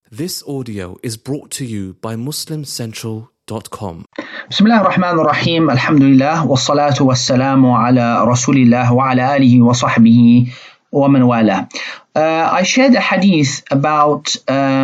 This audio is brought to you by MuslimCentral.com. بسم الله الرحمن الرحيم الحمد لله والصلاة والسلام على رسول الله وعلى آله وصحبه ومن والاه. I shared a hadith about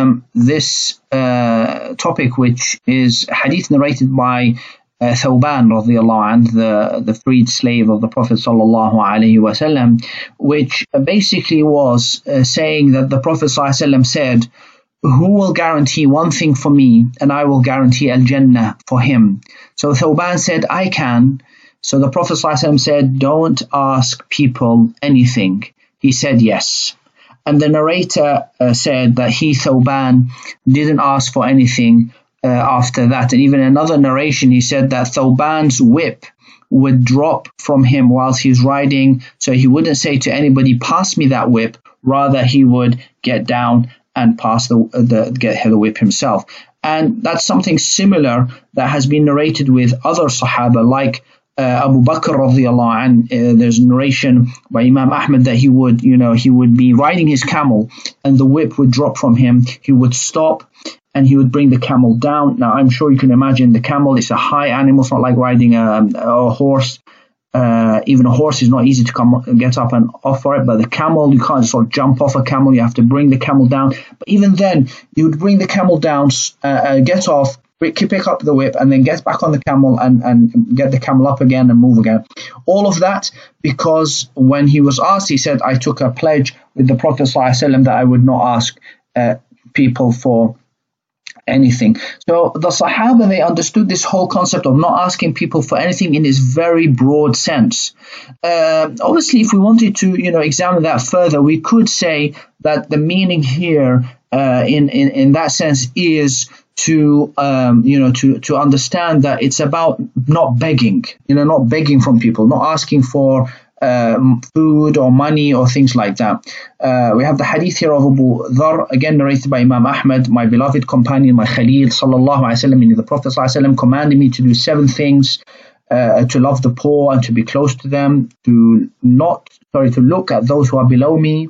this topic, which is a hadith narrated by Thawban radiallahu anhu, the freed slave of the Prophet sallallahu alaihi wasallam, which basically was saying that the Prophet sallallahu alaihi wasallam said, "Who will guarantee one thing for me and I will guarantee Al-Jannah for him?" So Thawban said, "I can." So the Prophet ﷺ said, "Don't ask people anything." He said, "Yes." And the narrator said that he, Thawban, didn't ask for anything after that. And even another narration, he said that Thawban's whip would drop from him whilst he's riding. So he wouldn't say to anybody, "Pass me that whip." Rather, he would get down and pass get the whip himself. And that's something similar that has been narrated with other Sahaba, like Abu Bakr radiallahu anhu. There's a narration by Imam Ahmad that he would be riding his camel and the whip would drop from him. He would stop and he would bring the camel down. Now, I'm sure you can imagine the camel is a high animal. It's not like riding a horse. Even a horse is not easy to get up and off for it, but the camel, you can't just sort of jump off a camel. You have to bring the camel down. But even then, you would bring the camel down, get off, pick up the whip, and then get back on the camel and get the camel up again and move again. All of that because when he was asked, he said, "I took a pledge with the Prophet ﷺ that I would not ask people for anything." So the Sahaba, they understood this whole concept of not asking people for anything in this very broad sense. Obviously, if we wanted to, examine that further, we could say that the meaning here, in that sense, is to understand that it's about not begging, not begging from people, not asking for food or money or things like that. We have the hadith here of Abu Dharr, again narrated by Imam Ahmad, "My beloved companion, my Khalil sallallahu alaihi wasallam, the Prophet sallallahu alaihi wasallam commanded me to do 7 things: to love the poor and to be close to them, to look at those who are below me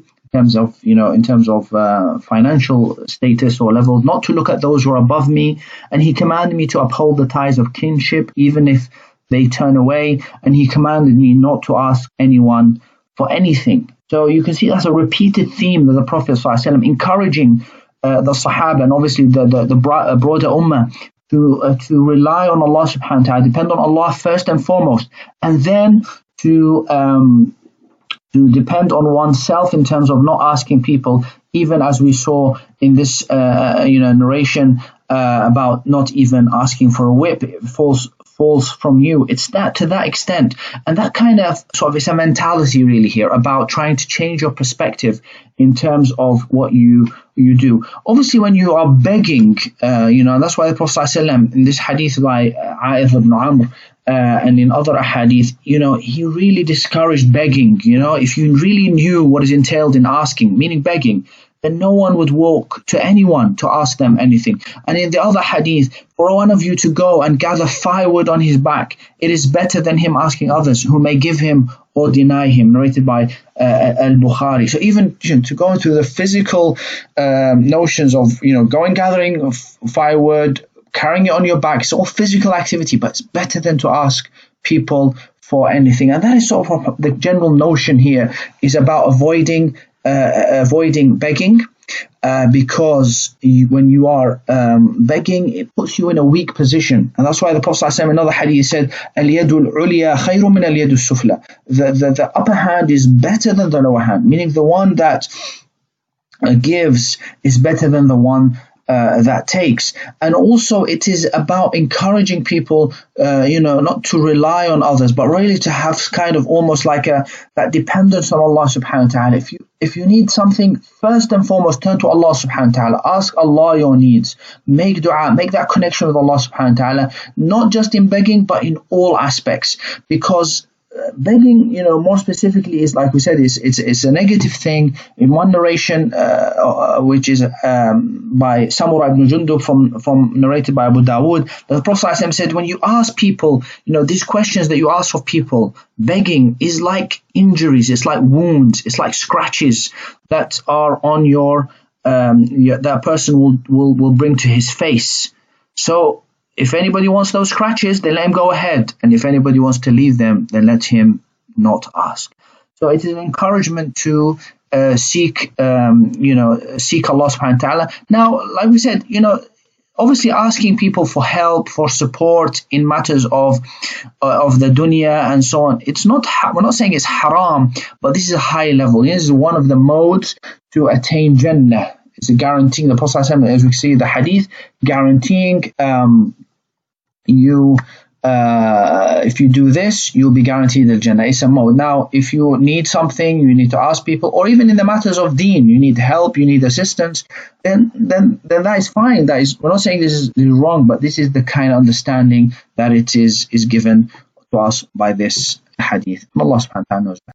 in terms of financial status or level, not to look at those who are above me, and he commanded me to uphold the ties of kinship even if they turn away, and he commanded me not to ask anyone for anything." So you can see that's a repeated theme that the Prophet ﷺ encouraging the Sahaba and obviously the broader Ummah to rely on Allah subhanahu wa ta'ala, depend on Allah first and foremost, and then to depend on oneself in terms of not asking people, even as we saw in this narration about not even asking for a whip. It falls from you. It's to that extent. And that kind of it's a mentality really here about trying to change your perspective in terms of what you do. Obviously, when you are begging, and that's why the Prophet ﷺ, in this hadith by A'idh ibn Amr, and in other hadith, he really discouraged begging. If you really knew what is entailed in asking, meaning begging, then no one would walk to anyone to ask them anything. And in the other hadith, for one of you to go and gather firewood on his back, it is better than him asking others who may give him or deny him, narrated by Al-Bukhari. So even to go into the physical notions of, going gathering firewood, carrying it on your back, it's all physical activity, but it's better than to ask people for anything. And that is sort of the general notion here, is about avoiding begging, because when you are begging, it puts you in a weak position. And that's why the Prophet ﷺ in another hadith said, "Al-yadul ulya khayrun min al-yadus sufla." The upper hand is better than the lower hand, meaning the one that gives is better than the one that takes. And also it is about encouraging people, not to rely on others, but really to have kind of almost like that dependence on Allah subhanahu wa ta'ala. If you need something, first and foremost, turn to Allah subhanahu wa ta'ala. Ask Allah your needs. Make dua, make that connection with Allah subhanahu wa ta'ala, not just in begging, but in all aspects. Because begging, more specifically, is, like we said, it's a negative thing. In one narration, which is by Samura ibn Jundub, from narrated by Abu Dawood, the Prophet ﷺ said, when you ask people, these questions that you ask of people, begging is like injuries, it's like wounds, it's like scratches that are on your that person will bring to his face. So if anybody wants those scratches, then let him go ahead. And if anybody wants to leave them, then let him not ask. So it is an encouragement to seek Allah subhanahu wa ta'ala. Now, like we said, obviously asking people for help, for support in matters of the dunya and so on. We're not saying it's haram, but this is a high level. This is one of the modes to attain Jannah. It's a guaranteeing, the Prophet ﷺ, as we see the hadith, guaranteeing if you do this, you'll be guaranteed the Jannah. It's a mode. Now, if you need something, you need to ask people, or even in the matters of deen, you need help, you need assistance, then that is fine. We're not saying this is wrong, but this is the kind of understanding that it is given to us by this hadith. Allah subhanahu wa ta'ala knows that.